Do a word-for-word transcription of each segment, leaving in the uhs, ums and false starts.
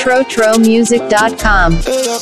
trotro music dot com.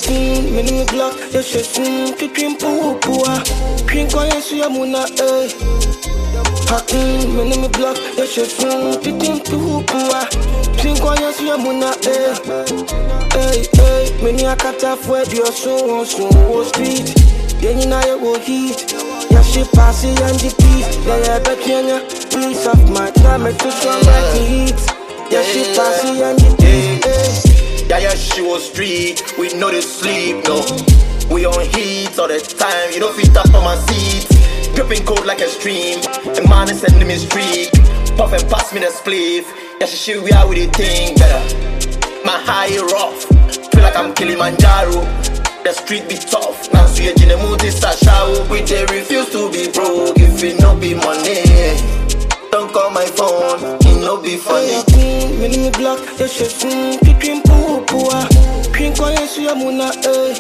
Hakim, me name me block, yeah she fun, titim tu pua. Drink on yes ya muna eh. Hey hey, me ni akata fwe dio so on so wo street. Yeah ni na ye wo heat. Yeah she passy and the peace. Yeah yeah back here, piece of my time to strong like the heat. Yeah she passy and the peace. Yeah yeah she was street, we know the sleep no. We on heat all the time, you know fit up on my seat. Dripping cold like a stream, a man is sending me streak. Puff and pass me the spliff. Yeah, she shoot we out with the thing better. My high rough, feel like I'm Kilimanjaro. The street be tough, now so you're in the mood is a shower. We they refuse to be broke if it no be money. Don't call my phone, it no be funny. Me ni me block, yeah she fun, kicking poo poo. Drink on yes ya muna eh.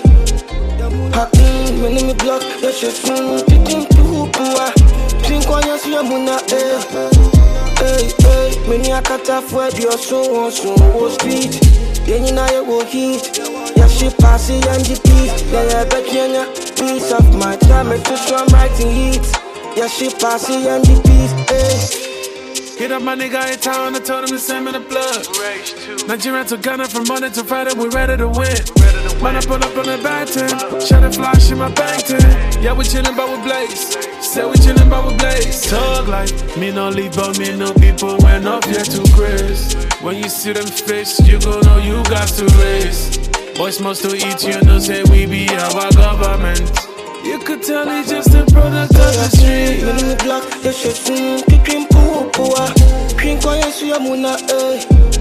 Hakim, me ni me block, yeah she fun, kicking poo poo. Drink on yes ya muna eh. Hey hey, me ni akata fwe dio so on so wo street. Yeah ni na ye wo heat. Yeah she passy and the peace. Yeah yeah back here, piece of my time to strong writing heat. Yeah she passy and the peace. Hey. Hit up my nigga in town, I told him to send me the blood. Nigerian to Ghana from Monday to Friday, we ready to win. Man, I pull up on the back ten, shut the flash in my bank ten. Yeah, we chillin' but we blaze. Say we chillin' but we blaze. Talk like me no leave, but me no people went off yet to Chris. When you see them fish, you gon' know you got to race. Boys must to eat, you know, say we be our government. You could tell it's just a product of the street. Me ni me block, yeah she fun, kicking poo poo. Drink on yes ya muna eh.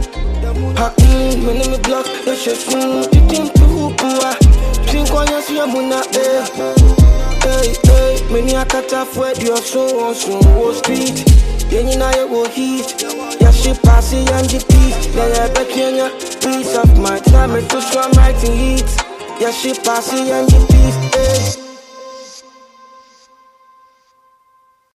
Hakim, me ni me block, yeah she fun, kicking poo poo. Drink on yes ya muna eh. Hey hey, me ni akata fwe dio so on so wo street. Yeah ni na ye wo heat. Yeah she passy and the peace. Yeah yeah back here, piece of my time to strong writing heat. Yeah she passy and the peace. Hey.